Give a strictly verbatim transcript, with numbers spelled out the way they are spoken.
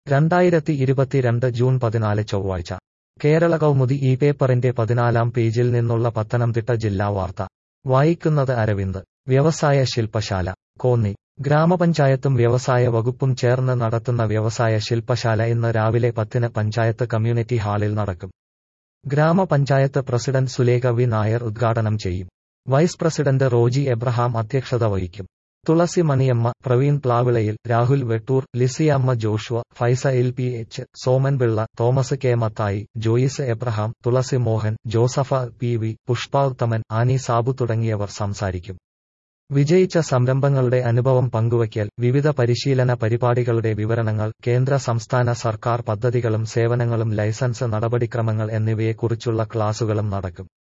രണ്ടായിരത്തി ഇരുപത്തിരണ്ട് ജൂൺ പതിനാല് ചൊവ്വാഴ്ച കേരള കൗമുദി ഈ പേപ്പറിന്റെ പതിനാലാം പേജിൽ നിന്നുള്ള പത്തനംതിട്ട ജില്ലാ വാർത്ത വായിക്കുന്നത് അരവിന്ദ്. വ്യവസായ ശില്പശാല കോന്നി. ഗ്രാമപഞ്ചായത്തും വ്യവസായ വകുപ്പും ചേർന്ന് നടത്തുന്ന വ്യവസായ ശില്പശാല ഇന്ന് രാവിലെ പത്തിന് പഞ്ചായത്ത് കമ്മ്യൂണിറ്റി ഹാളിൽ നടക്കും. ഗ്രാമപഞ്ചായത്ത് പ്രസിഡന്റ് സുലേഖ വി നായർ ഉദ്ഘാടനം ചെയ്യും. വൈസ് പ്രസിഡന്റ് റോജി എബ്രഹാം അധ്യക്ഷത വഹിക്കും. Thulasi Maniyamma, Praveen Plavilayil, Rahul Vettoor, Lisiyamma Joshua, Faiza L P H, Soman Pillai, Thomas K Mathai, Joyce Abraham, Thulasi Mohan, Josepha P V, Pushpathaman, Annie Sabu തുടങ്ങിയവർ സംസാരിക്കും. വിജയിച്ച സംരംഭങ്ങളുടെ അനുഭവം പങ്കുവയ്ക്കൽ, വിവിധ പരിശീലന പരിപാടികളുടെ വിവരണങ്ങൾ, കേന്ദ്ര സംസ്ഥാന സർക്കാർ പദ്ധതികളും സേവനങ്ങളും, ലൈസൻസ് നടപടിക്രമങ്ങൾ എന്നിവയെക്കുറിച്ചുള്ള ക്ലാസുകളും നടക്കും.